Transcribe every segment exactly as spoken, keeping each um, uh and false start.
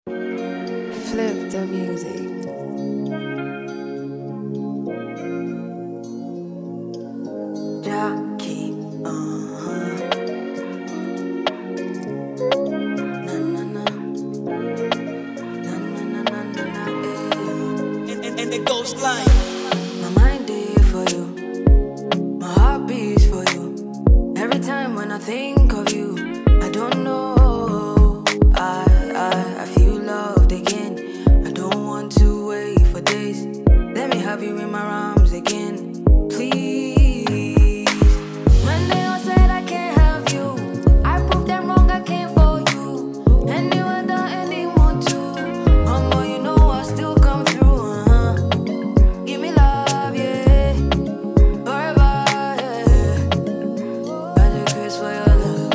Flip the music. Jackie, uh-huh. Na na na. Na na na na na na, eh. And, and, and it goes like My mind there for you. My heart beats for you. Every time when I think of you, I don't know. I, I, I feel loved again. I don't want to wait for days. Let me have you in my arms again, please. When they all said I can't have you, I proved them wrong, I came for you. And you were the anyone too. Mama, you know I still come through, uh-huh. Give me love, yeah. Forever, yeah. Got a kiss for your love.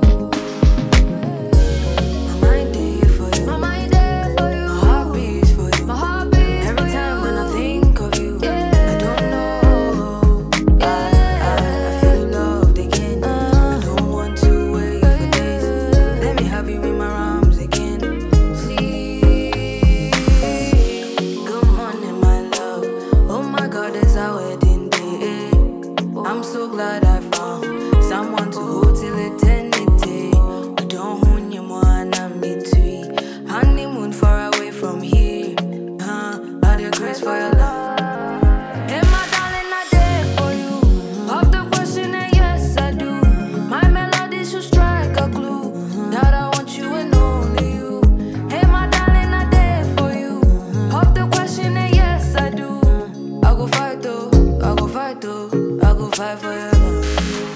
My mind there for you. My mind there for you. My heart beats for you. My heart beats every time when I think of you. I don't know. I, I, I feel loved again. I don't want to wait for days. Let me have you in my arms again, please. Good morning, my love. Oh my God, it's our wedding day. I'm so glad I found someone to hold till eternity. I don't want you more than me too. Honeymoon far away from here. Huh? I the grace for your love. Hey, my darling, I did for you. Pop the question and yes, I do. My melody should strike a clue that I want you and only you. Hey, my darling, I did for you. Pop the question and yes, I do. I go fight though, I go fight though, I go fight for your love.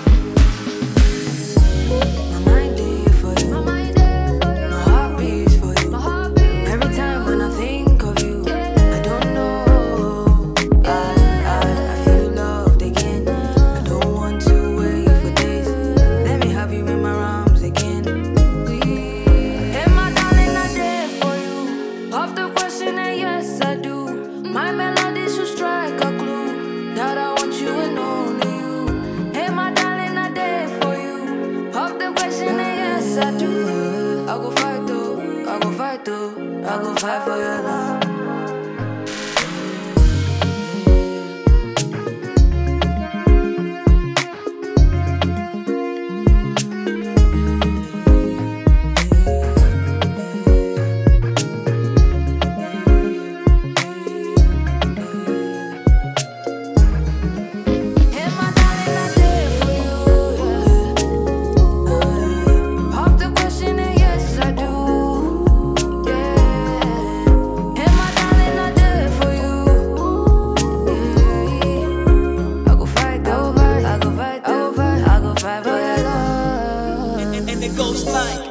My mind there for you. My mind there for you. My heart beats for you. My heart beats every time when I think of you. I don't know. I, I, I feel loved again. I don't want to wait for days. Let me have you in my arms again, please. Hey, my darling, I did for you. Pop the question and yes, I do. My melody should strike a clue that I want you and only you. Hey, my darling, I did for you. Pop the question and yes, I do. I go fight though, I go fight though, I go fight for your love. Hey, my darling, I did for you, yeah. Pop the question and yes, I do, yeah. Hey, my darling, I did for you, yeah. I go fight, I go fight, I go fight, I go fight, I go fight for your love. and, and, and it goes like